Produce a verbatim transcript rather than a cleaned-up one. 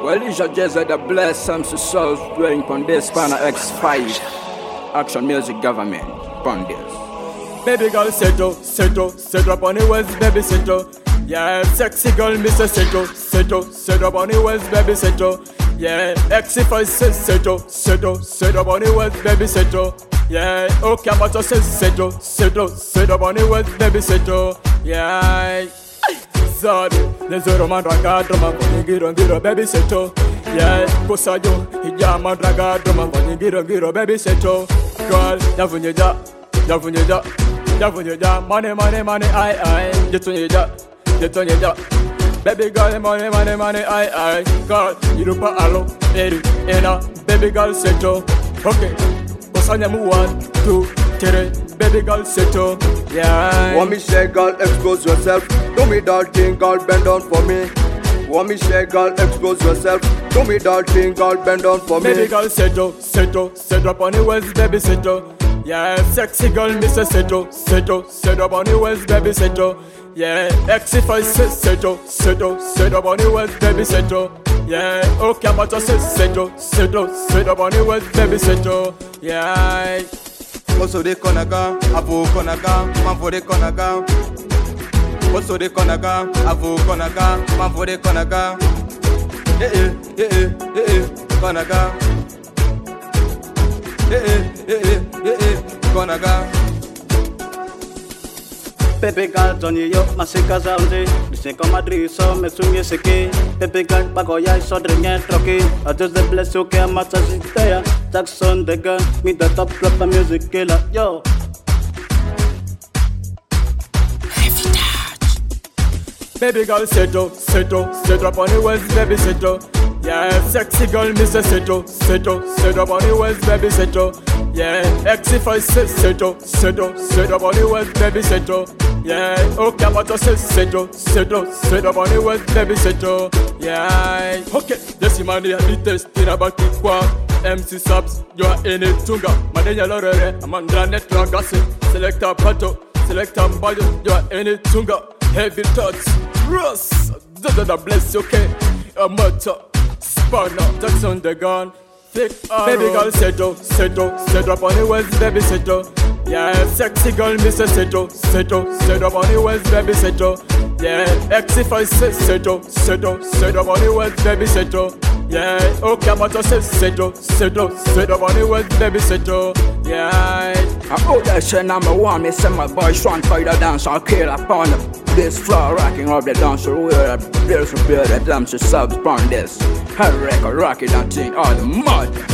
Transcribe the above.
Well, it's just that the bless some souls dwelling upon this Spanner X five. Action Music Government, upon this. Baby girl, settle, settle, settle up on the west, baby, settle. Yeah, sexy girl, Mister Settle, settle, settle up on the west, baby, settle. Yeah, X if I say settle, settle, settle up on the west, baby, settle. Yeah, okay, I'm about to say settle, settle, settle up on the west, baby, settle. Yeah. Sorry, there's a roman raga drama for the giro giro baby settle. Yeah, Posayo, Hijama draga drama for the giro giro baby settle. Girl, Yavunya, Yavunya, Yavunya, money, money, money, I, I, Jetunya, Jetunya. Baby girl, money, money, money, I, I, girl, Yurupa alo, Eri, Ena, baby girl settle. Okay, Posanya mu one, two, three. Baby girl settle, yeah. Want me share, girl, expose yourself. Do me that thing, girl, bend down for me. Want me share, girl, expose yourself. Do me that thing, girl, bend down for me. Baby girl settle, settle, settle up on the west, baby settle. Yeah, sexy girl, Mister Settle, settle, settle up on the west, baby settle. Yeah, X if I say settle, settle, settle up on the west, baby settle. Yeah, okay, I'm about to say settle, settle, settle up on the west, baby settle. Yeah. Oso de konaga, avo konaga, manvo de konaga. Oso de konaga, avo konaga, manvo de konaga. Eh eh, eh eh, eh eh, konaga. Eh eh, eh eh, eh eh, konaga. Pepe gal Johnny yo masih kazalde Disini kau Madrid so mesumye seki Pepe gal bagoya so dringe troki I just the bless you ke mata sitaya Jackson the gun me the top rapper music killer yo. Baby girl settle, settle, settle up on the west, baby settle. Yeah, sexy girl, Mister Settle, settle, settle up on the west, baby settle. Yeah, X if I say settle, settle, settle up on the west, baby settle. Yeah, okay, I'm about to say settle, settle, settle up on the west, baby settle. Yeah, okay, this is money, I need testing about it, quoi. M C Subs, you are in it, Tunga. Madenya Lorere, Amanda Netra Gassi, Selecta Pato, Selecta Mbayo, you are in it, Tunga. Heavy thoughts, Russ, da-da-da bless, okay. A motor, Spanner, Jackson the gun. Thick baby girl settle, settle, settle up on the west, baby settle. Yeah, sexy girl, Mister Settle, settle, settle up on the west, baby settle. Yeah, X if I say settle, settle, settle up on the west, baby settle. Yeah, okay, I'm about to say settle, settle, settle up on the west, baby settle. Yeah. I owe that shit number one, me send my boy Sean fight the dance, I'll kill upon this floor, rocking up the dancer, where there's a bit of damn subs upon this. I record rocket that thing, all the mud.